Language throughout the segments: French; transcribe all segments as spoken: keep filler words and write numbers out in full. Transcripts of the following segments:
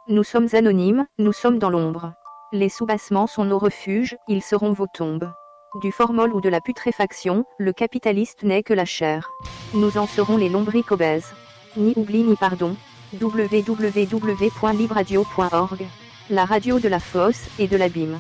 Nous sommes anonymes, nous sommes dans l'ombre. Les soubassements sont nos refuges, ils seront vos tombes. Du formol ou de la putréfaction, le capitaliste n'est que la chair. Nous en serons les lombriques obèses. Ni oubli ni pardon. w w w point libradio point org. La radio de la fosse et de l'abîme.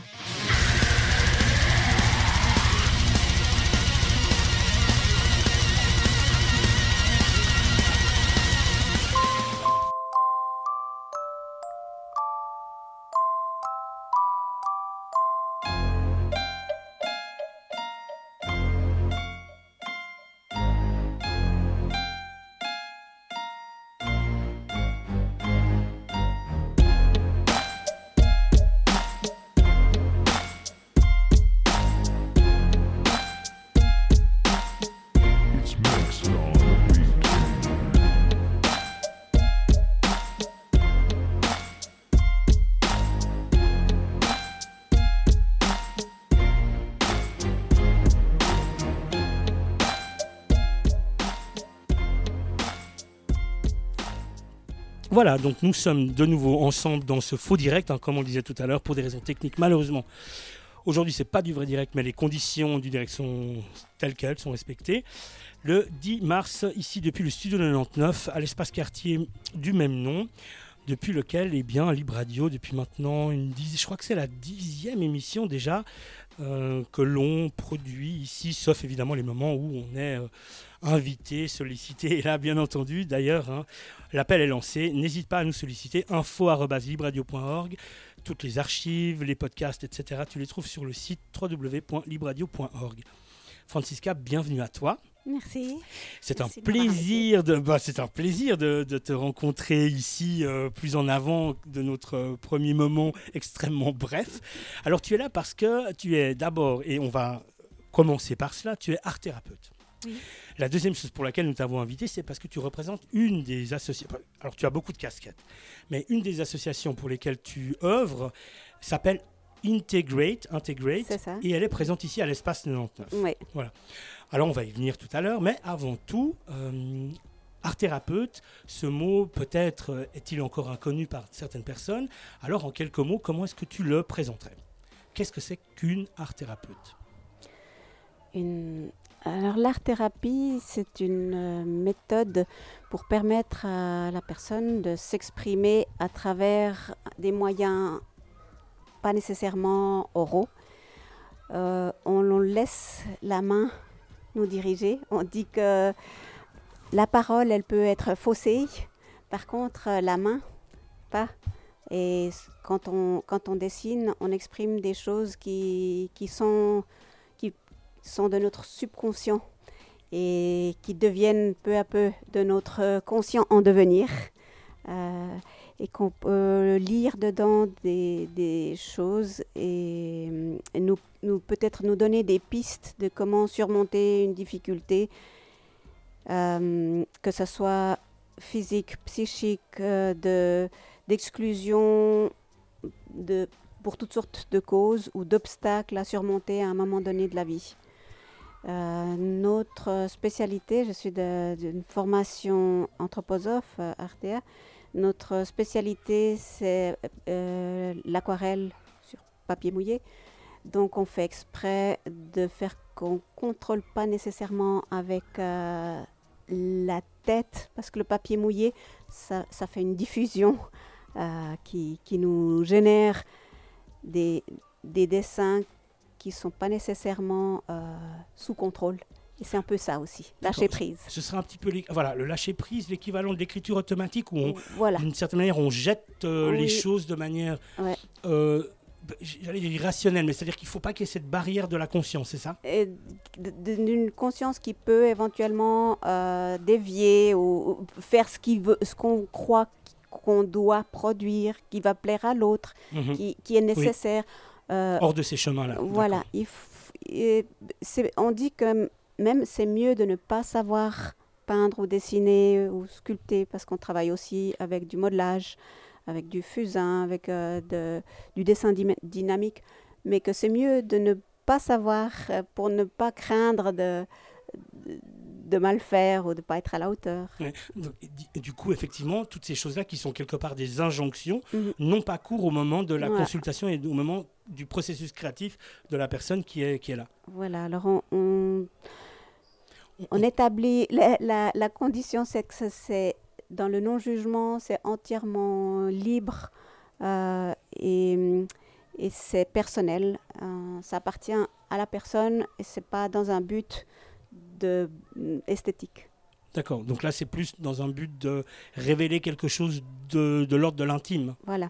Voilà, donc nous sommes de nouveau ensemble dans ce faux direct, hein, comme on le disait tout à l'heure, pour des raisons techniques. Malheureusement, aujourd'hui, ce n'est pas du vrai direct, mais les conditions du direct sont telles quelles, sont respectées. Le dix mars, ici, depuis le studio quatre-vingt-dix-neuf, à l'espace quartier du même nom, depuis lequel, eh bien, Libre Radio, depuis maintenant, une dizaine, je crois que c'est la dixième émission déjà, euh, que l'on produit ici, sauf évidemment les moments où on est euh, invité, sollicité. Et là, bien entendu, d'ailleurs, hein, l'appel est lancé. N'hésite pas à nous solliciter, info arobase libradio point org. Toutes les archives, les podcasts, et cetera, tu les trouves sur le site w w w point libradio point org. Francisca, bienvenue à toi. Merci. C'est Merci un plaisir de, bah, c'est un plaisir de, de te rencontrer ici euh, plus en avant de notre euh, premier moment extrêmement bref. Alors tu es là parce que tu es d'abord, et on va commencer par cela, tu es art thérapeute. Oui. La deuxième chose pour laquelle nous t'avons invité, c'est parce que tu représentes une des associations. Alors tu as beaucoup de casquettes, mais une des associations pour lesquelles tu œuvres s'appelle Integrate, Integrate, C'est ça. et elle est présente ici à l'espace quatre-vingt-dix-neuf. Oui. Voilà. Alors on va y venir tout à l'heure, mais avant tout, euh, art thérapeute, ce mot peut-être euh, est-il encore inconnu par certaines personnes. Alors en quelques mots, comment est-ce que tu le présenterais ? Qu'est-ce que c'est qu'une art thérapeute ? Une... Alors l'art-thérapie, c'est une euh, méthode pour permettre à la personne de s'exprimer à travers des moyens pas nécessairement oraux. Euh, on, on laisse la main nous diriger. On dit que la parole, elle peut être faussée. Par contre, la main, pas. Et quand on, quand on dessine, on exprime des choses qui, qui, sont, qui sont de notre subconscient et qui deviennent peu à peu de notre conscient en devenir. Euh, et qu'on peut lire dedans des, des choses et, et nous, nous, peut-être nous donner des pistes de comment surmonter une difficulté, euh, que ce soit physique, psychique, euh, de, d'exclusion de, pour toutes sortes de causes ou d'obstacles à surmonter à un moment donné de la vie. Euh, notre spécialité, je suis de, d'une formation anthroposophe, euh, Artea. Notre spécialité, c'est euh, l'aquarelle sur papier mouillé. Donc, on fait exprès de faire qu'on ne contrôle pas nécessairement avec euh, la tête, parce que le papier mouillé, ça, ça fait une diffusion euh, qui, qui nous génère des, des dessins qui ne sont pas nécessairement euh, sous contrôle. Et c'est un peu ça aussi, lâcher prise. Ce sera un petit peu les, voilà, le lâcher prise, l'équivalent de l'écriture automatique où on, voilà. d'une certaine manière on jette euh, oui. les choses de manière, ouais. euh, j'allais dire irrationnelle, mais c'est-à-dire qu'il ne faut pas qu'il y ait cette barrière de la conscience, c'est ça ? Et d'une conscience qui peut éventuellement euh, dévier ou, ou faire ce, qu'il veut, ce qu'on croit qu'on doit produire, qui va plaire à l'autre, mm-hmm. qui, qui est nécessaire. Oui. Euh, Hors de ces chemins-là. Voilà. Il f- et c'est, on dit que même c'est mieux de ne pas savoir peindre ou dessiner ou sculpter parce qu'on travaille aussi avec du modelage, avec du fusain, avec euh, de, du dessin dy- dynamique, mais que c'est mieux de ne pas savoir euh, pour ne pas craindre de, de, de mal faire ou de ne pas être à la hauteur. Ouais. Donc, et di- et du coup, effectivement, toutes ces choses-là qui sont quelque part des injonctions Mhm. n'ont pas cours au moment de la Voilà. consultation et au moment du processus créatif de la personne qui est, qui est là. Voilà, alors on, on, On- on établit, la, la, la condition c'est que ça, c'est dans le non-jugement, c'est entièrement libre euh, et, et c'est personnel. Euh, ça appartient à la personne et c'est pas dans un but de, esthétique. D'accord. Donc là, c'est plus dans un but de révéler quelque chose de, de l'ordre de l'intime. Voilà.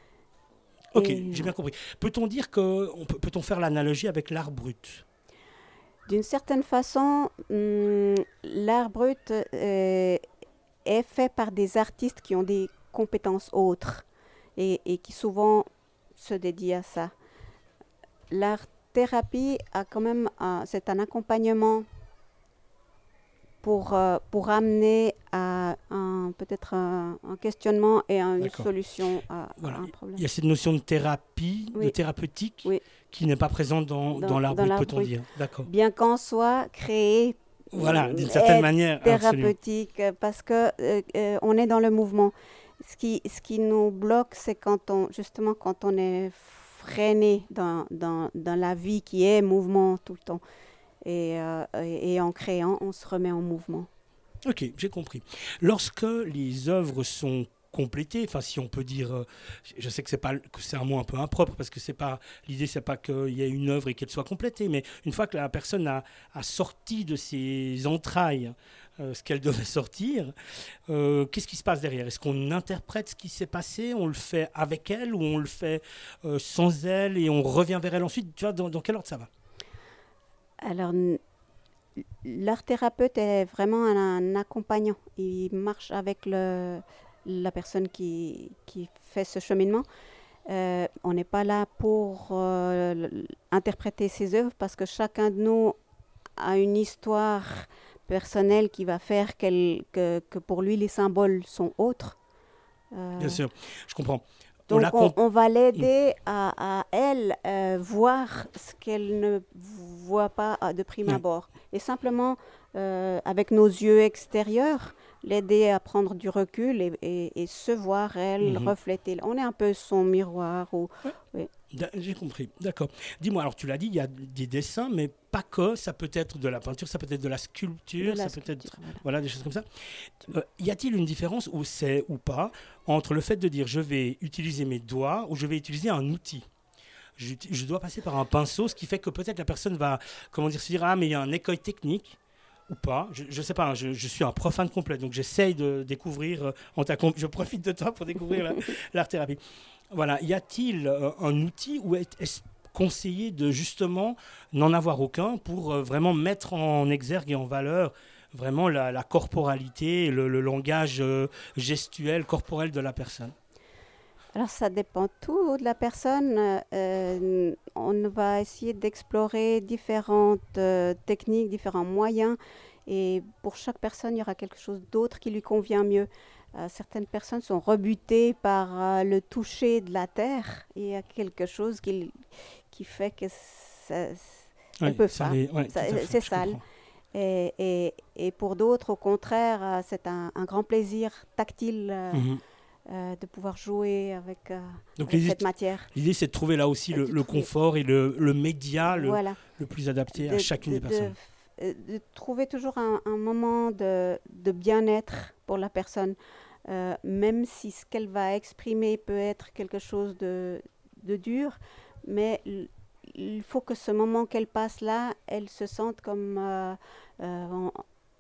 Ok, Et, j'ai bien compris. Peut-on dire que, on peut, peut-on faire l'analogie avec l'art brut? d'une certaine façon, hum, l'art brut euh, est fait par des artistes qui ont des compétences autres et, et qui souvent se dédient à ça. L'art-thérapie a quand même un, c'est un accompagnement pour, euh, pour amener à un, peut-être un, un questionnement et à une D'accord. solution à, Voilà. à un problème. Il y a cette notion de thérapie, de Oui. thérapeutique, Oui. qui n'est pas présente dans, Dans- dans l'art dans brut, l'art peut-on brut. dire. D'accord. Bien qu'en soit créé Voilà, euh, d'une certaine est manière. Absolument. thérapeutique euh, parce que euh, euh, on est dans le mouvement. Ce qui, ce qui nous bloque, c'est quand on, justement, quand on est freiné dans, dans, dans la vie qui est mouvement tout le temps. Et, euh, et, et en créant, on se remet en mouvement. Ok, j'ai compris. Lorsque les œuvres sont complétées, enfin si on peut dire, euh, je sais que c'est pas que c'est un mot un peu impropre parce que c'est pas l'idée, c'est pas qu'il y ait une œuvre et qu'elle soit complétée, mais une fois que la personne a, a sorti de ses entrailles euh, ce qu'elle devait sortir, euh, qu'est-ce qui se passe derrière? Est-ce qu'on interprète ce qui s'est passé, on le fait avec elle ou on le fait euh, sans elle et on revient vers elle ensuite? Tu vois, dans, dans quel ordre ça va? Alors, n- l'art thérapeute est vraiment un, un accompagnant. Il marche avec le, la personne qui, qui fait ce cheminement. Euh, on n'est pas là pour euh, l- interpréter ses œuvres parce que chacun de nous a une histoire personnelle qui va faire qu'elle- que, que pour lui les symboles sont autres. Euh, Bien sûr, je comprends. On donc la on, comp- on va l'aider à, à elle euh, voir ce qu'elle ne voit pas à- de prime Ouais. abord. Et simplement, euh, avec nos yeux extérieurs, l'aider à prendre du recul et, et- et se voir, elle, Mhm. refléter. On est un peu son miroir. Ou, Da- J'ai compris, d'accord. Dis-moi, alors tu l'as dit, il y a des dessins, mais pas que, ça peut être de la peinture, ça peut être de la sculpture, de la ça peut être sculpture, voilà. voilà, des choses comme ça. Euh, y a-t-il une différence, ou c'est ou pas, entre le fait de dire je vais utiliser mes doigts ou je vais utiliser un outil? je, je dois passer par un pinceau, ce qui fait que peut-être la personne va, comment dire, se dire ah mais il y a un écueil technique ou pas, je ne sais pas, hein, je, je suis un profane complet, donc j'essaye de découvrir, euh, en ta com- je profite de toi pour découvrir la- l'art-thérapie. Voilà, y a-t-il euh, un outil ou est- est-ce conseillé de justement n'en avoir aucun pour euh, vraiment mettre en exergue et en valeur vraiment la, la corporalité, le, le langage euh, gestuel, corporel de la personne? Alors ça dépend tout de la personne. Euh, on va essayer d'explorer différentes euh, techniques, différents moyens. Et pour chaque personne, il y aura quelque chose d'autre qui lui convient mieux. Euh, certaines personnes sont rebutées par euh, le toucher de la terre. Et il y a quelque chose qui, qui fait que ça, Ouais, elle peut ça pas. les- ouais, Ça- tout à fait, c'est je sale. comprends. Et, et- et pour d'autres, au contraire, euh, c'est un, un grand plaisir tactile euh, Mhm. euh, de pouvoir jouer avec, euh, Donc avec l'idée, cette matière. l'idée, c'est de trouver là aussi le, De le trouver- confort et le, le média le, Voilà. le plus adapté à De- chacune de- des personnes. De, euh, de trouver toujours un, un moment de, de bien-être pour la personne, euh, même si ce qu'elle va exprimer peut être quelque chose de, de dur, mais l- il faut que ce moment qu'elle passe là, elle se sente comme euh, euh, en,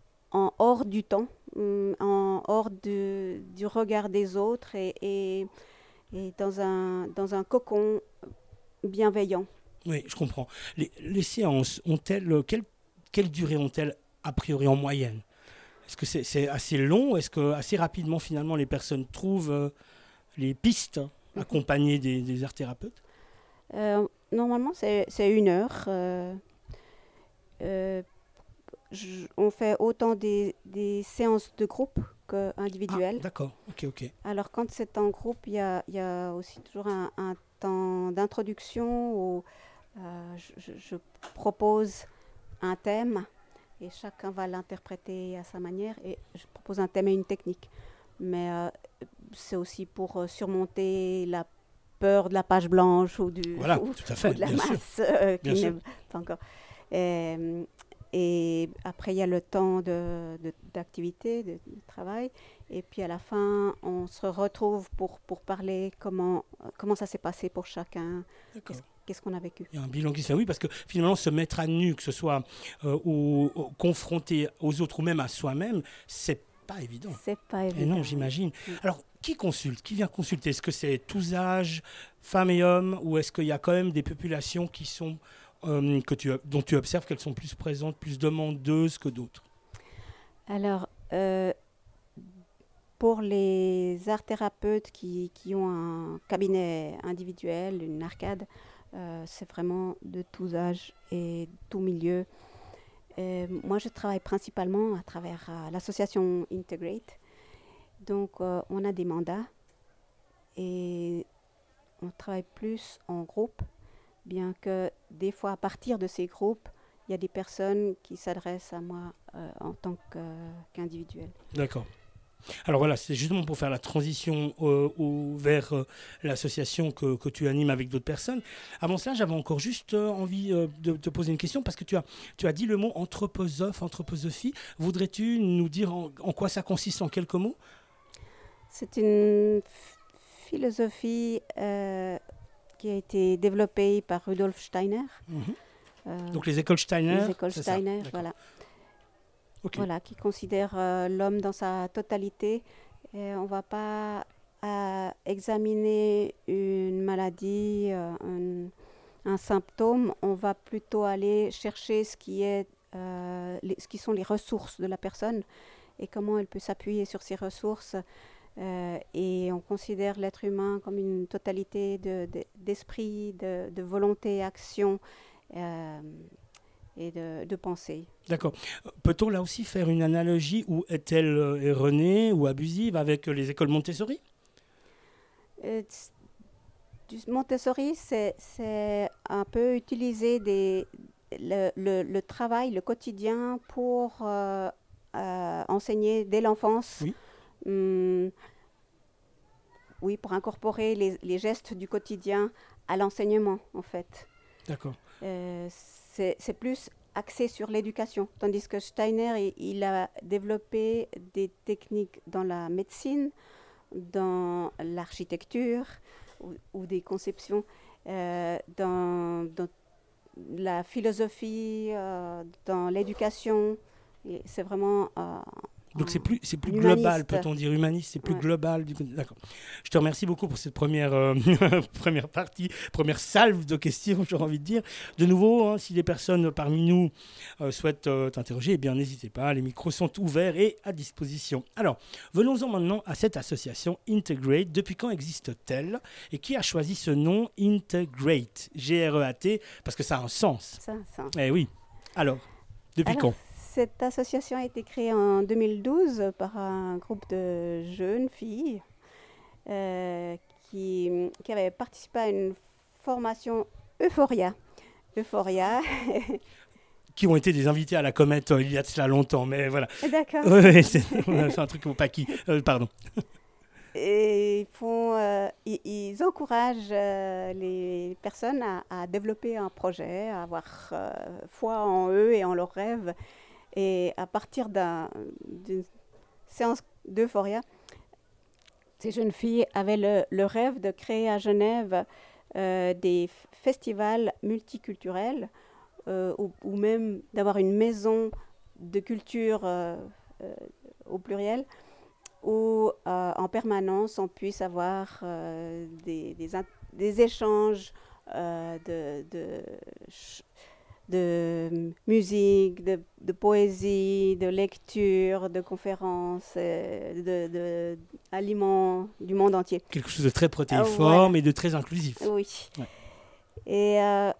en hors du temps, hum, en hors du, du regard des autres et, et, et dans, un, dans un cocon bienveillant. Oui, je comprends. Les, les séances ont-elles quelle, quelle durée ont-elles a priori en moyenne? Est-ce que c'est, c'est assez long? Est-ce que assez rapidement finalement les personnes trouvent euh, les pistes accompagnées des, des art thérapeutes? Euh, normalement, c'est c'est une heure. euh, euh, je- on fait autant des, des séances de groupe Ah, qu'individuelles. d'accord, ok, ok. Alors, quand c'est en groupe, il y a, il y a aussi toujours un, un temps d'introduction où euh, je, je- je propose un thème et chacun va l'interpréter à sa manière. Et je propose un thème et une technique. Mais euh, c'est aussi pour euh, surmonter la peur de la page blanche ou, du, voilà, ou, tout à fait, ou de la bien masse euh, qui Bien n'est pas encore. Et, et après, il y a le temps de, de, d'activité, de, de travail. Et puis à la fin, on se retrouve pour, pour parler comment, comment ça s'est passé pour chacun. D'accord. Qu'est-ce, qu'est-ce qu'on a vécu. Il y a un bilan qui se fait, oui, parce que finalement, se mettre à nu, que ce soit euh, ou, ou confronté aux autres ou même à soi-même, c'est pas évident. C'est pas évident. Et non, j'imagine. Oui. Alors, qui consulte? Qui vient consulter? Est-ce que c'est tous âges, femmes et hommes, ou est-ce qu'il y a quand même des populations qui sont, euh, que tu, dont tu observes qu'elles sont plus présentes, plus demandeuses que d'autres? Alors, euh, pour les art thérapeutes qui, qui ont un cabinet individuel, une arcade, euh, c'est vraiment de tous âges et de tous milieux. Euh, moi, je travaille principalement à travers euh, l'association Integrate. Donc, euh, on a des mandats et on travaille plus en groupe, bien que des fois, à partir de ces groupes, il y a des personnes qui s'adressent à moi euh, en tant que, euh, qu'individuel. D'accord. Alors voilà, c'est justement pour faire la transition euh, au, vers euh, l'association que, que tu animes avec d'autres personnes. Avant cela, j'avais encore juste euh, envie euh, de te poser une question parce que tu as, tu as dit le mot anthroposophe, anthroposophie. Voudrais-tu nous dire en, en quoi ça consiste en quelques mots? C'est une f- philosophie euh, qui a été développée par Rudolf Steiner. Mhm. Euh, Donc les écoles Steiner, les écoles c'est ça? Steiner, D'accord. voilà. Ok. Voilà, qui considère euh, l'homme dans sa totalité. Et on ne va pas euh, examiner une maladie, euh, un, un symptôme. On va plutôt aller chercher ce qui, est, euh, les, ce qui sont les ressources de la personne et comment elle peut s'appuyer sur ces ressources. Euh, et on considère l'être humain comme une totalité de, de, d'esprit, de, de volonté, action. Euh, et de, de pensée. D'accord. Peut-on là aussi faire une analogie ou est-elle euh, erronée ou abusive avec euh, les écoles Montessori? Euh, t's- du Montessori, c'est, c'est un peu utiliser des, le, le, le travail, le quotidien pour euh, euh, enseigner dès l'enfance. Oui. Hum, oui, pour incorporer les, les gestes du quotidien à l'enseignement, en fait. D'accord. Euh, c'est, c'est plus axé sur l'éducation, tandis que Steiner, il, il a développé des techniques dans la médecine, dans l'architecture ou, ou des conceptions, euh, dans, dans la philosophie, euh, dans l'éducation. Et c'est vraiment... euh, Donc c'est plus, c'est plus humaniste. global, peut-on dire humaniste, c'est plus Ouais. global. Du... D'accord. Je te remercie beaucoup pour cette première, euh, première partie, première salve de questions, j'aurais envie de dire. De nouveau, hein, si des personnes parmi nous euh, souhaitent euh, t'interroger, eh bien n'hésitez pas, les micros sont ouverts et à disposition. Alors, venons-en maintenant à cette association Integrate. Depuis quand existe-t-elle et qui a choisi ce nom Integrate, G R E A T, parce que ça a un sens. ça, ça. Eh oui. Alors, depuis Alors, quand? Cette association a été créée en deux mille douze par un groupe de jeunes filles euh, qui, qui avaient participé à une formation Euphoria. Euphoria, Qui ont été des invités à la comète euh, il y a de cela longtemps, mais voilà. d'accord. Oui, ouais, c'est, on a fait un truc au Paki. Euh, pardon. Et ils, font, euh, ils, ils encouragent euh, les personnes à, à développer un projet, à avoir euh, foi en eux et en leurs rêves. Et à partir d'un, d'une séance d'euphoria, ces jeunes filles avaient le, le rêve de créer à Genève euh, des f- festivals multiculturels euh, ou, ou même d'avoir une maison de culture euh, euh, au pluriel où euh, en permanence on puisse avoir euh, des, des, in- des échanges euh, de, de, ch- de musique, de, de poésie, de lecture, de conférences, euh, de, de aliments du monde entier. Quelque chose de très protéiforme Ah, voilà. et de très inclusif. Oui. Ouais. Et euh,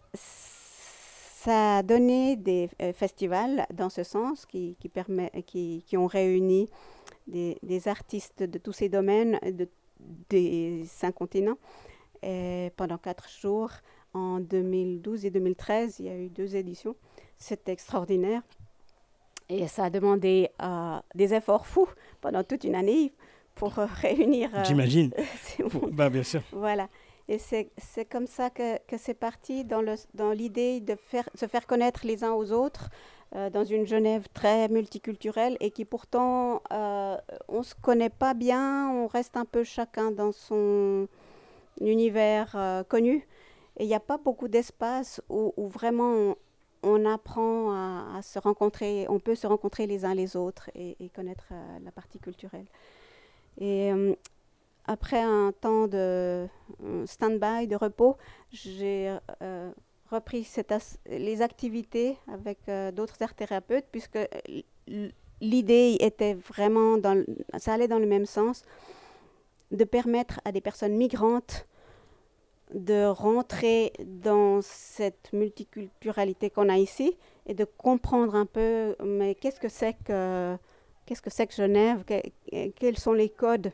ça a donné des euh, festivals dans ce sens qui, qui, permet, qui, qui ont réuni des, des artistes de tous ces domaines, de, des cinq continents. Et pendant quatre jours, en deux mille douze et deux mille treize, il y a eu deux éditions. C'était extraordinaire. Et ça a demandé euh, des efforts fous pendant toute une année pour euh, réunir... Euh, J'imagine. ces mondes. Bah, bien sûr. Voilà. Et c'est, c'est comme ça que, que c'est parti dans, le, dans l'idée de faire, se faire connaître les uns aux autres euh, dans une Genève très multiculturelle et qui pourtant, euh, on ne se connaît pas bien, on reste un peu chacun dans son univers euh, connu. Et il n'y a pas beaucoup d'espace où, où vraiment on, on apprend à, à se rencontrer, on peut se rencontrer les uns les autres et, et connaître euh, la partie culturelle. Et euh, après un temps de euh, stand-by, de repos, j'ai euh, repris cette as- les activités avec euh, d'autres arts thérapeutes, puisque l- l'idée était vraiment, dans le, ça allait dans le même sens, de permettre à des personnes migrantes de rentrer dans cette multiculturalité qu'on a ici et de comprendre un peu, mais qu'est-ce que c'est que, qu'est-ce que c'est que Genève, que, quels sont les codes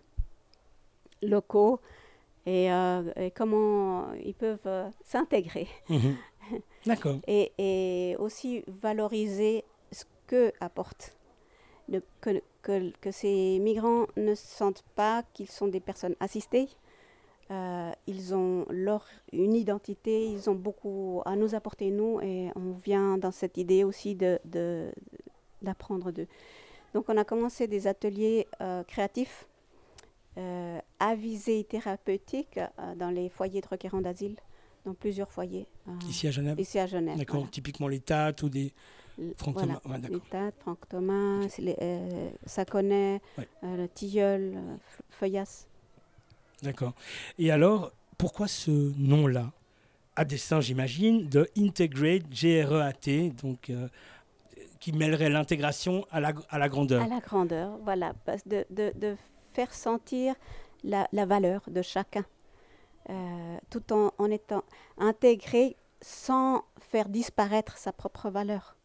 locaux et, euh, et comment ils peuvent euh, s'intégrer. Mmh. D'accord. et, et aussi valoriser ce que apportent. De, que, que, que ces migrants ne sentent pas qu'ils sont des personnes assistées. Euh, ils ont leur, une identité, ils ont beaucoup à nous apporter, nous, et on vient dans cette idée aussi de, de, d'apprendre d'eux. Donc on a commencé des ateliers euh, créatifs euh, à visée thérapeutique euh, dans les foyers de requérants d'asile, dans plusieurs foyers. Euh, Ici à Genève. Ici à Genève. D'accord. Voilà. Typiquement les T A T ou des L- Franck voilà. Thomas. Ouais, d'accord. Les T A T, Franck Thomas, okay. les, euh, ça connaît, Ouais. euh, le Tilleul, euh, Feuillas. D'accord. Et alors, pourquoi ce nom-là, à dessein, j'imagine, de Integrate, G R E A T, donc euh, qui mêlerait l'intégration à la, à la grandeur. À la grandeur, voilà, parce de, de, de faire sentir la, la valeur de chacun, euh, tout en, en étant intégré sans faire disparaître sa propre valeur.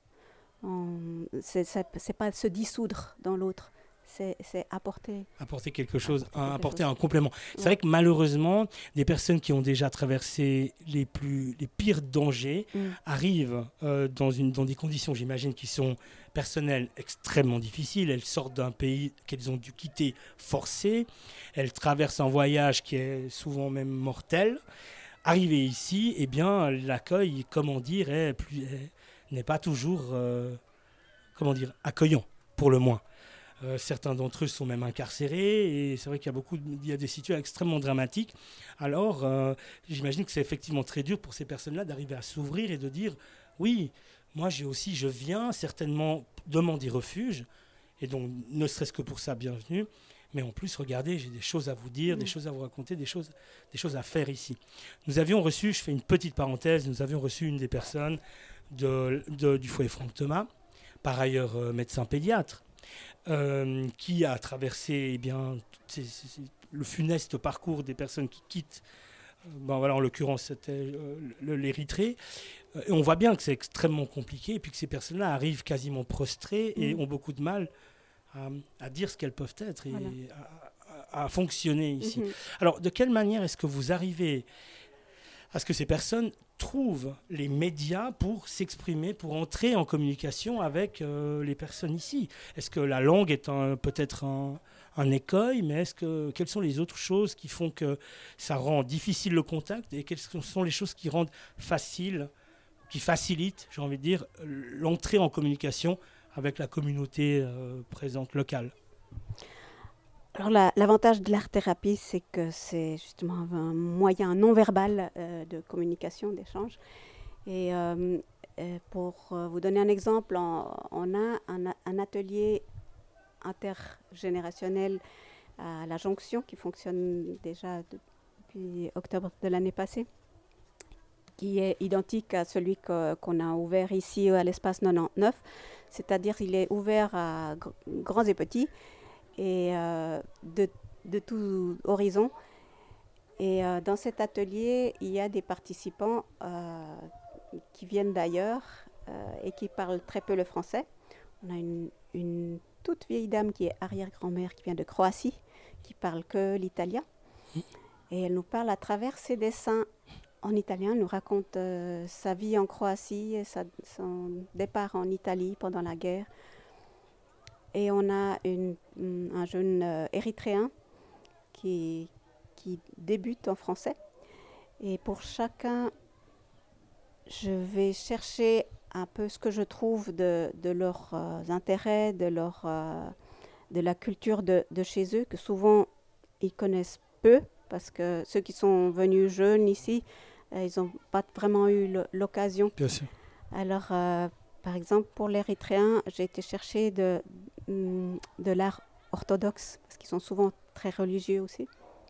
On, c'est, c'est, c'est pas se dissoudre dans l'autre. C'est, c'est apporter. Apporter quelque chose, apporter, un, quelque apporter chose. un complément. C'est ouais. vrai que malheureusement, des personnes qui ont déjà traversé les, plus, les pires dangers mm. arrivent euh, dans, une, dans des conditions, j'imagine, qui sont personnelles extrêmement difficiles. Elles sortent d'un pays qu'elles ont dû quitter forcé. Elles traversent un voyage qui est souvent même mortel. Arrivées ici, eh bien, l'accueil, comment dire, est plus, est, n'est pas toujours euh, comment dire, accueillant, pour le moins. Euh, certains d'entre eux sont même incarcérés et c'est vrai qu'il y a beaucoup, de, il y a des situations extrêmement dramatiques. Alors, euh, j'imagine que c'est effectivement très dur pour ces personnes-là d'arriver à s'ouvrir et de dire oui, moi j'ai aussi, je viens certainement demander refuge et donc ne serait-ce que pour ça, bienvenue. Mais en plus, regardez, j'ai des choses à vous dire, mmh. des choses à vous raconter, des choses, des choses à faire ici. Nous avions reçu, je fais une petite parenthèse, nous avions reçu une des personnes de, de, du foyer Franck Thomas, par ailleurs euh, médecin pédiatre. Euh, qui a traversé eh bien, c'est, c'est, c'est le funeste parcours des personnes qui quittent, euh, ben voilà, en l'occurrence c'était euh, le, l'Érythrée, euh, et on voit bien que c'est extrêmement compliqué et puis que ces personnes-là arrivent quasiment prostrées mmh. et ont beaucoup de mal à, à dire ce qu'elles peuvent être et voilà. à, à, à fonctionner ici. Mmh. Alors de quelle manière est-ce que vous arrivez à ce que ces personnes trouvent les médias pour s'exprimer, pour entrer en communication avec euh, les personnes ici? Est-ce que la langue est un, peut-être un, un écueil, mais est-ce que, quelles sont les autres choses qui font que ça rend difficile le contact et quelles sont les choses qui rendent facile, qui facilitent, j'ai envie de dire, l'entrée en communication avec la communauté euh, présente locale? Alors la, l'avantage de l'art-thérapie, c'est que c'est justement un moyen non verbal euh, de communication, d'échange. Et euh, pour vous donner un exemple, on, on a un, un atelier intergénérationnel à la Jonction qui fonctionne déjà depuis octobre de l'année passée, qui est identique à celui que, qu'on a ouvert ici à l'espace quatre-vingt-dix-neuf, c'est-à-dire qu'il est ouvert à gr- grands et petits, et euh, de, de tout horizon. Et euh, dans cet atelier, il y a des participants euh, qui viennent d'ailleurs euh, et qui parlent très peu le français. On a une, une toute vieille dame qui est arrière-grand-mère qui vient de Croatie, qui parle que l'italien. Et elle nous parle à travers ses dessins en italien. Elle nous raconte euh, sa vie en Croatie, et sa, son départ en Italie pendant la guerre. et on a une, un jeune euh, érythréen qui, qui débute en français. Et pour chacun, je vais chercher un peu ce que je trouve de, de leurs euh, intérêts, de, leur, euh, de la culture de, de chez eux, que souvent ils connaissent peu, parce que ceux qui sont venus jeunes ici, euh, ils n'ont pas vraiment eu l'occasion. Bien sûr. Alors, euh, par exemple, pour l'Érythréen, j'ai été chercher de, de l'art orthodoxe, parce qu'ils sont souvent très religieux aussi.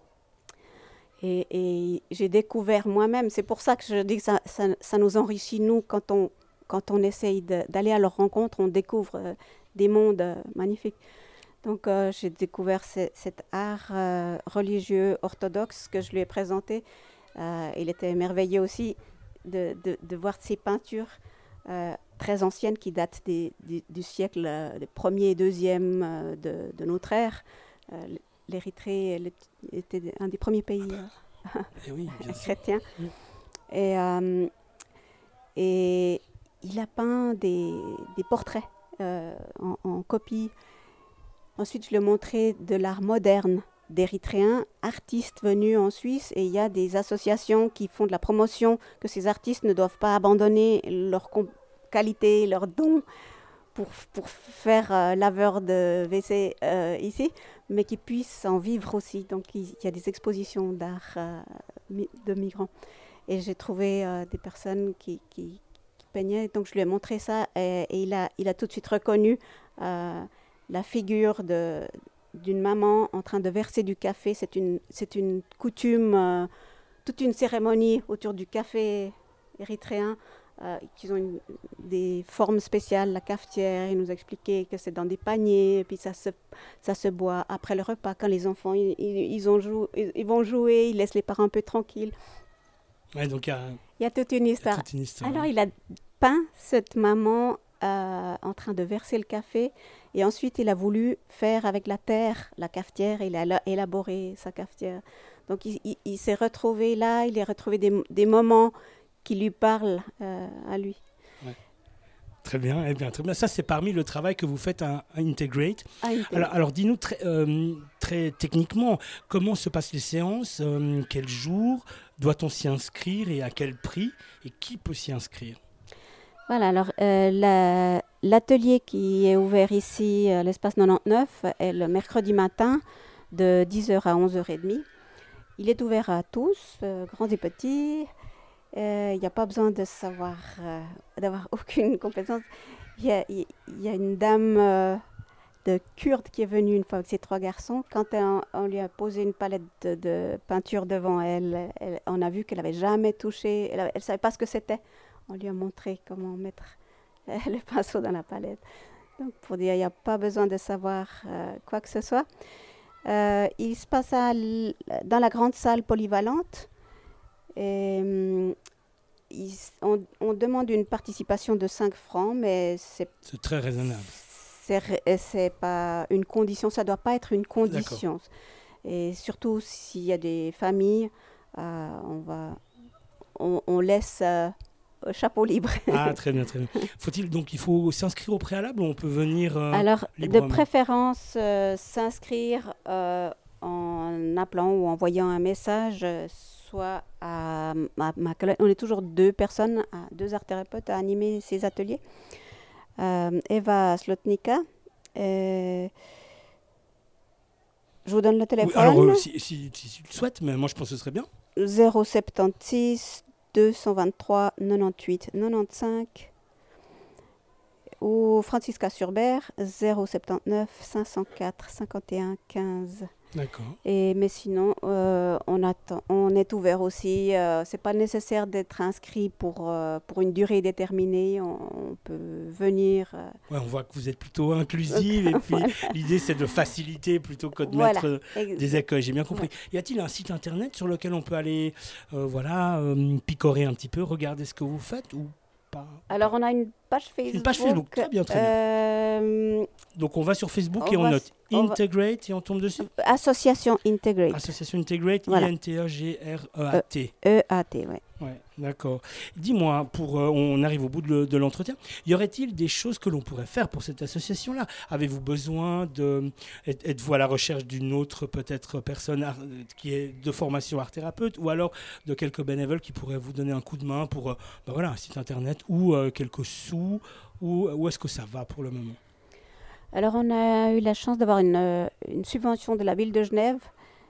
Et, et j'ai découvert moi-même, c'est pour ça que je dis que ça, ça, ça nous enrichit, nous, quand on, quand on essaye de, d'aller à leur rencontre, on découvre euh, des mondes euh, magnifiques. Donc, euh, j'ai découvert ce, cet art euh, religieux orthodoxe que je lui ai présenté. Euh, il était émerveillé aussi de, de, de voir ces peintures euh, très anciennes qui datent des, des, du siècle euh, premier et deuxième euh, de, de notre ère. Euh, L'Érythrée était un des premiers pays euh, et oui, chrétiens. Mm. Et, euh, et il a peint des, des portraits euh, en, en copie. Ensuite, je lui ai montré de l'art moderne d'Érythréens, artistes venus en Suisse. Et il y a des associations qui font de la promotion, que ces artistes ne doivent pas abandonner leur com- qualité, leurs dons pour, pour faire euh, laveur de W C euh, ici, mais qui puissent en vivre aussi. Donc, il, il y a des expositions d'art euh, mi- de migrants. Et j'ai trouvé euh, des personnes qui, qui, qui peignaient. Donc, je lui ai montré ça et, et il, a, il a tout de suite reconnu euh, la figure de, d'une maman en train de verser du café. C'est une, c'est une coutume, euh, toute une cérémonie autour du café érythréen. Euh, qui ont une, des formes spéciales, la cafetière. Il nous a expliqué que c'est dans des paniers, et puis ça se, ça se boit après le repas, quand les enfants ils, ils, ils, ont jou- ils, ils vont jouer, ils laissent les parents un peu tranquilles. Ouais, donc il y a, il y a toute une histoire. toute une histoire. Alors, il a peint cette maman euh, en train de verser le café, et ensuite, il a voulu faire avec la terre la cafetière, et il a élaboré sa cafetière. Donc, il, il, il s'est retrouvé là, il a retrouvé des, des moments qui lui parle euh, à lui. Ouais. Très bien, eh bien, très bien. Ça, c'est parmi le travail que vous faites à, à Integrate. À Integrate. Alors, alors dis-nous très, euh, très techniquement, comment se passent les séances, euh, quel jour doit-on s'y inscrire et à quel prix, et qui peut s'y inscrire? Voilà, alors euh, la, l'atelier qui est ouvert ici à l'espace quatre-vingt-dix-neuf est le mercredi matin de dix heures à onze heures trente. Il est ouvert à tous, euh, grands et petits. Il euh, n'y a pas besoin de savoir, euh, d'avoir aucune compétence. Il y a, y, y a une dame euh, de Kurde qui est venue une fois avec ses trois garçons. Quand on, on lui a posé une palette de, de peinture devant elle, elle, on a vu qu'elle n'avait jamais touché, elle ne savait pas ce que c'était. On lui a montré comment mettre euh, le pinceau dans la palette. Donc pour dire, il n'y a pas besoin de savoir euh, quoi que ce soit. Euh, il se passe à l- dans la grande salle polyvalente. Et, hum, il, on, on demande une participation de cinq francs, mais c'est, c'est très raisonnable. C'est, c'est pas une condition, ça ne doit pas être une condition. D'accord. Et surtout s'il y a des familles, euh, on, va, on, on laisse euh, chapeau libre. Ah, très bien, très bien. Faut-il donc, il faut s'inscrire au préalable ou on peut venir euh, Alors, librement? de préférence, euh, s'inscrire euh, en appelant ou en envoyant un message, euh, soit à ma, ma collègue. On est toujours deux personnes, deux art thérapeutes à animer ces ateliers. Euh, Eva Slotnica. Euh, je vous donne le téléphone. Oui, alors, euh, si, si, si, si tu le souhaites, mais moi je pense que ce serait bien. zéro soixante-seize deux cent vingt-trois quatre-vingt-huit quatre-vingt-quinze. Ou Francisca Surbert, zéro soixante-dix-neuf cinq cent quatre cinquante et un quinze. D'accord. Et, mais sinon, euh, on, attend, on est ouvert aussi. Euh, ce n'est pas nécessaire d'être inscrit pour, euh, pour une durée déterminée. On, on peut venir. Euh... Ouais, on voit que vous êtes plutôt inclusive. Et puis, voilà. L'idée, c'est de faciliter plutôt que de voilà. mettre euh, des écueils. J'ai bien compris. Ouais. Y a-t-il un site internet sur lequel on peut aller euh, voilà, euh, picorer un petit peu, regarder ce que vous faites ou pas? Alors, on a une page Facebook. Une page Facebook, très bien, très bien. Euh, Donc on va sur Facebook on et on va, note on Integrate va... et on tombe dessus. Association Integrate. Association Integrate, voilà. I N T E G R E A T. E A T, oui. Ouais, d'accord. Dis-moi, pour, euh, on arrive au bout de, le, de l'entretien, y aurait-il des choses que l'on pourrait faire pour cette association-là ? Avez-vous besoin de... Êtes-vous à la recherche d'une autre peut-être personne art, qui est de formation art-thérapeute, ou alors de quelques bénévoles qui pourraient vous donner un coup de main pour euh, ben voilà, un site internet ou euh, quelques sous, ou où est-ce que ça va pour le moment ? Alors on a eu la chance d'avoir une, euh, une subvention de la ville de Genève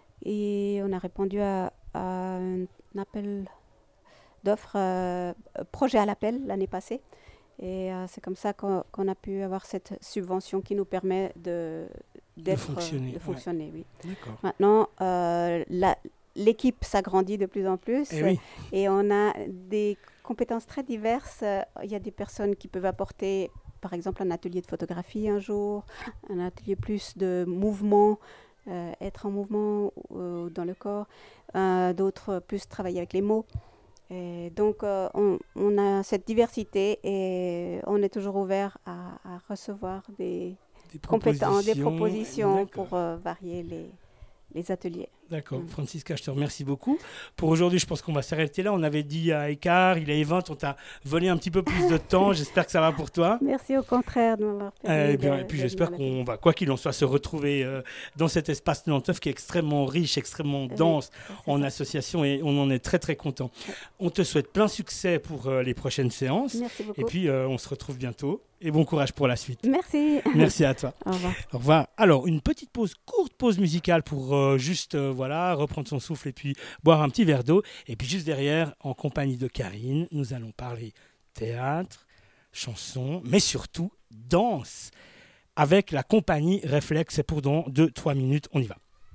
et on a répondu à, à un appel d'offres, euh, projet à l'appel l'année passée. Et euh, c'est comme ça qu'on, qu'on a pu avoir cette subvention qui nous permet de, d'être, de fonctionner. De fonctionner ouais. oui. D'accord. Maintenant, euh, la, l'équipe s'agrandit de plus en plus et, oui. et on a des compétences très diverses. Il y a des personnes qui peuvent apporter, par exemple, un atelier de photographie un jour, un atelier plus de mouvement, euh, être en mouvement euh, dans le corps, euh, d'autres plus travailler avec les mots. Et donc, euh, on, on a cette diversité et on est toujours ouvert à, à recevoir des, des compétences, des propositions D'accord. pour euh, varier les, les ateliers. D'accord. Mmh. Francisca, je te remercie beaucoup. Pour aujourd'hui, je pense qu'on va s'arrêter là. On avait dit à Écart, il est vingt, on t'a volé un petit peu plus de temps. J'espère que ça va pour toi. Merci, au contraire de m'avoir permis. Euh, et, bien, de, et puis de j'espère qu'on va, quoi qu'il en soit, se retrouver euh, dans cet espace Nanteuf qui est extrêmement riche, extrêmement oui, dense en association et on en est très très content. Oui. On te souhaite plein succès pour euh, les prochaines séances. Merci beaucoup. Et puis euh, on se retrouve bientôt. Et bon courage pour la suite. Merci. Merci à toi. Au revoir. Au revoir. Alors, une petite pause, courte pause musicale pour euh, juste euh, voilà, reprendre son souffle et puis boire un petit verre d'eau. Et puis juste derrière, en compagnie de Karine, nous allons parler théâtre, chanson, mais surtout danse. Avec la compagnie Réflexe, c'est pour dans deux trois minutes, on y va.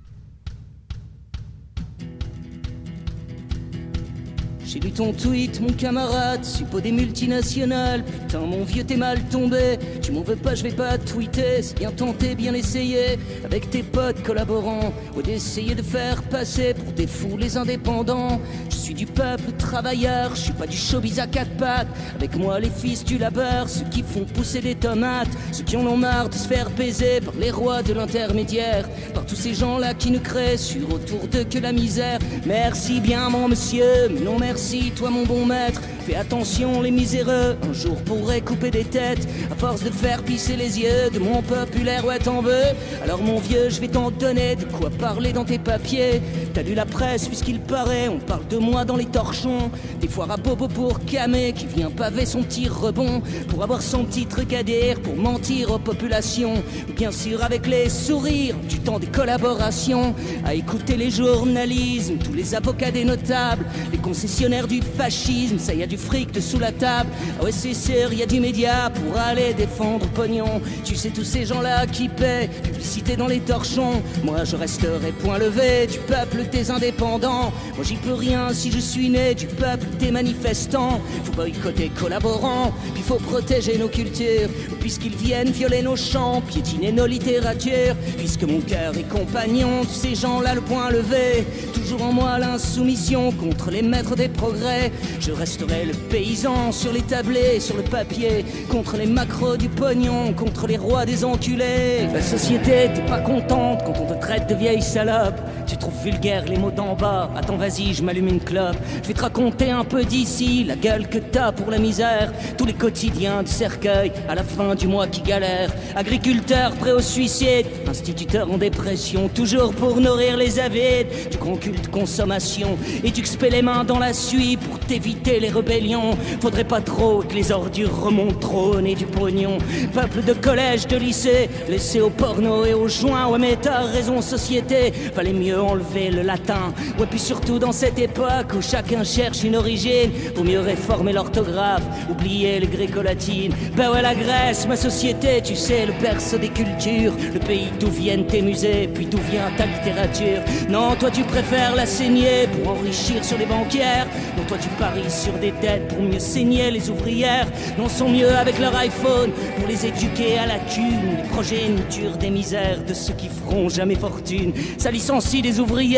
J'ai lu ton tweet, mon camarade, suppo des multinationales. Putain, mon vieux, t'es mal tombé. Tu m'en veux pas, je vais pas tweeter. C'est bien tenté, bien essayé, avec tes potes collaborants, ou d'essayer de faire passer pour des fous les indépendants. Je suis du peuple travailleur, je suis pas du showbiz à quatre pattes. Avec moi, les fils du labeur, ceux qui font pousser des tomates, ceux qui en ont marre de se faire baiser par les rois de l'intermédiaire, par tous ces gens-là qui ne créent sur autour d'eux que la misère. Merci bien, mon monsieur, mais non merci. Merci, toi mon bon maître, fais attention les miséreux, un jour pourraient couper des têtes, à force de faire pisser les yeux de mon populaire, ouais t'en veux. Alors mon vieux, je vais t'en donner de quoi parler dans tes papiers. T'as lu la presse, puisqu'il paraît, on parle de moi dans les torchons. Des foires à bobo pour Camé, qui vient paver son petit rebond, pour avoir son petit truc à dire, pour mentir aux populations. Bien sûr avec les sourires, du temps des collaborations, à écouter les journalismes, tous les avocats des notables, les concessionnaires du fascisme, ça y a du fric de sous la table. Ah ouais c'est sûr, y a du média pour aller défendre pognon. Tu sais tous ces gens-là qui paient, publicité dans les torchons. Moi je resterai point levé du peuple des indépendants. Moi j'y peux rien si je suis né du peuple des manifestants. Faut boycotter collaborants, puis faut protéger nos cultures, puisqu'ils viennent violer nos chants, piétiner nos littératures. Puisque mon cœur est compagnon de ces gens-là le point levé, toujours en moi l'insoumission contre les maîtres des progrès. Je resterai le paysan sur les tablés, sur le papier, contre les macros du pognon, contre les rois des enculés. La société, t'es pas contente quand on te traite de vieille salope. Tu trouves vulgaire les mots d'en bas. Attends vas-y, je m'allume une clope. Je vais te raconter un peu d'ici la gueule que t'as pour la misère. Tous les quotidiens de cercueil à la fin du mois qui galèrent. Agriculteurs prêts au suicide, instituteurs en dépression, toujours pour nourrir les avides du grand culte consommation. Et tu expées les mains dans la suie pour t'éviter les rébellions. Faudrait pas trop que les ordures remontent trop au nez du pognon. Peuple de collège, de lycée, laissé au porno et aux joints. Ouais mais t'as raison société, fallait mieux enlever le latin. Ouais puis surtout dans cette époque où chacun cherche une origine, pour mieux réformer l'orthographe, oublier le gréco-latine. Bah ouais la Grèce, ma société, tu sais, le berceau des cultures, le pays d'où viennent tes musées, puis d'où vient ta littérature. Non toi tu préfères la saigner pour enrichir sur les banquières. Non toi tu paries sur des dettes pour mieux saigner les ouvrières. Non sont mieux avec leur iPhone pour les éduquer à la thune, les progénitures des misères de ceux qui feront jamais fortune. Ça licencie des ouvriers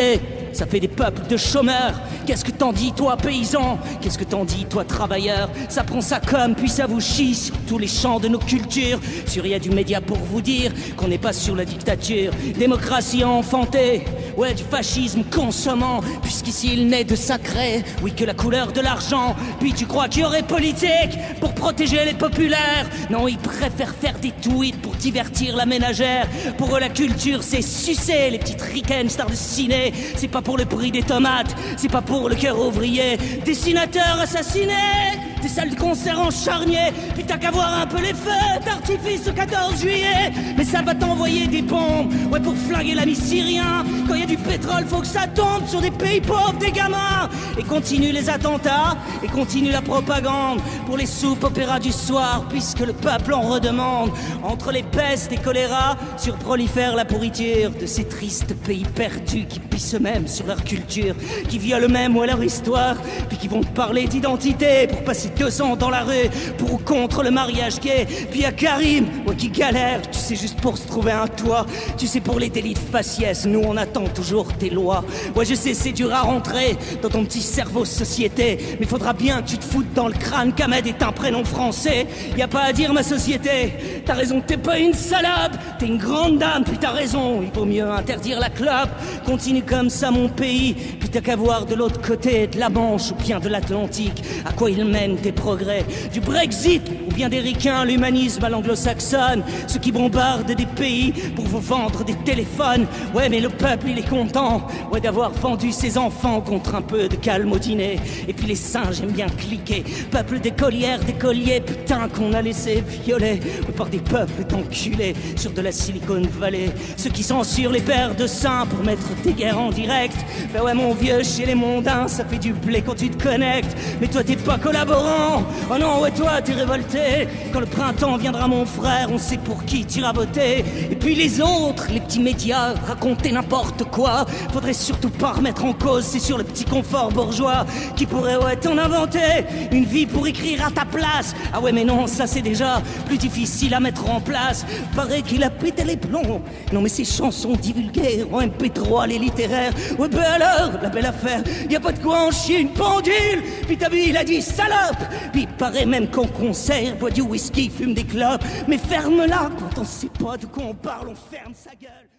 ça fait des peuples de chômeurs. Qu'est-ce que t'en dis toi paysan? Qu'est-ce que t'en dis toi travailleur? Ça prend ça comme puis ça vous chie sur tous les champs de nos cultures. Sur il y a du média pour vous dire qu'on n'est pas sur la dictature. Démocratie enfantée, ouais du fascisme consommant. Puisqu'ici il naît de sacré, oui que la couleur de l'argent. Puis tu crois qu'il y aurait politique pour protéger les populaires? Non, ils préfèrent faire des tweets pour divertir la ménagère. Pour eux la culture c'est sucer les petites ricaines stars de ciné. C'est pas pour le prix des tomates, c'est pas pour le cœur ouvrier. Dessinateurs assassinés, des salles de concert en charnier. Puis t'as qu'à voir un peu les feux d'artifice au quatorze juillet. Mais ça va t'envoyer des bombes, ouais pour flinguer l'ami syrien. Quand y a du pétrole faut que ça tombe sur des pays pauvres, des gamins. Et continue les attentats, et continue la propagande pour les soupes opéras du soir, puisque le peuple en redemande. Entre les pestes et choléra surprolifère la pourriture de ces tristes pays perdus qui pissent eux-mêmes sur leur culture, qui violent même ouais, leur histoire, puis qui vont te parler d'identité pour passer deux ans dans la rue pour ou contre le mariage gay. Puis à Karim, ouais qui galère, tu sais juste pour se trouver un toit. Tu sais pour les délits de faciès, nous on attend toujours tes lois. Ouais je sais c'est dur à rentrer dans ton petit cerveau société, mais faudra bien que tu te foutes dans le crâne qu'Ahmed est un prénom français. Y a pas à dire ma société, t'as raison t'es pas une salope, t'es une grande dame, puis t'as raison, il vaut mieux interdire la clope. Continue comme ça mon pays, puis t'as qu'à voir de l'autre côté de la Manche ou bien de l'Atlantique à quoi il mène tes progrès. Du Brexit ou bien des ricains, l'humanisme à l'anglo-saxonne, ceux qui bombardent des pays pour vous vendre des téléphones. Ouais mais le peuple il est content, ouais d'avoir vendu ses enfants contre un peu de calme au dîner. Et puis les singes aiment bien cliquer, peuple d'écolières, d'écoliers, putain qu'on a laissé violer par des peuples d'enculés sur de la Silicon Valley. Ceux qui censurent les paires de seins pour mettre des guerres en direct. Ben ouais mon vieux, chez les mondains ça fait du blé quand tu te connectes. Mais toi t'es pas collaborant, oh non ouais toi t'es révolté. Quand le printemps viendra mon frère, on sait pour qui tu iras voter. Et puis les autres, les petits médias, raconter n'importe quoi. Faudrait surtout pas remettre en cause, c'est sur le petit confort bourgeois qui pourrait ouais t'en inventer une vie pour écrire à ta place. Ah ouais mais non ça c'est déjà plus difficile à mettre en place. Paraît qu'il a pété les plombs, non mais ces chansons divulguées en M P trois les littéraires. Ouais ben alors la belle affaire, y a pas de quoi en chier une pendule. Puis t'as vu il a dit salope. Puis il paraît même qu'en concert boit du whisky, fume des clopes. Mais ferme-la quand on sait pas de quoi on parle, on ferme sa gueule.